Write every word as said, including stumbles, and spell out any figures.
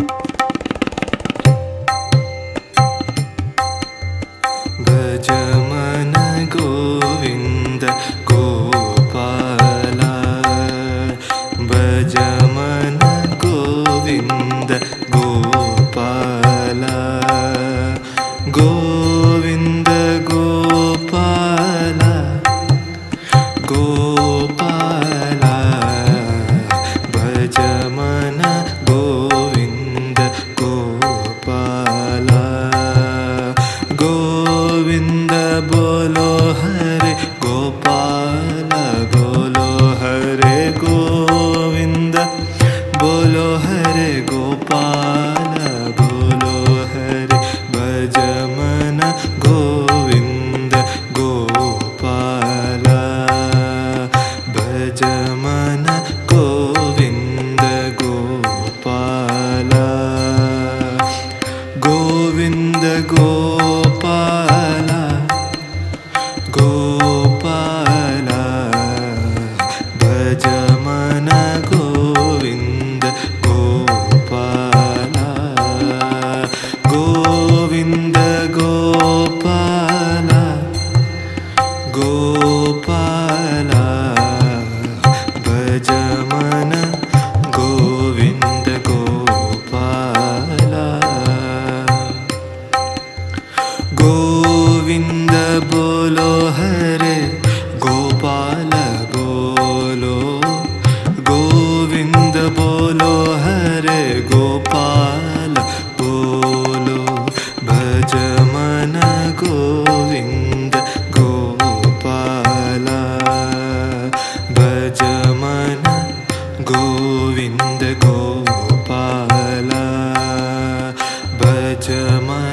भज मन गोविंद गोपाल भज मन गोविंद गोपाल गोविंद गोपाल गोपाल भज मन गोविंद गोपाल गोविंद बोलो हरे गोपाल बोलो हरे गोविंद बोलो हरे गोपाल बोलो हरे भज मन गोविंद गोपाल भज मन गोविंद गोपाल गोविंद गोपाल गोपाल भज मन गोविंद गोपाल गोविंद गोपाल गोपाल भज मन गोविंद गोपाल गोविंद बोलो हरे गोपाल बोलो गोविंद बोलो हरे गोपाल बोलो भज मन गोविंद गोपाल भज मन गोविंद गोपाल भज मन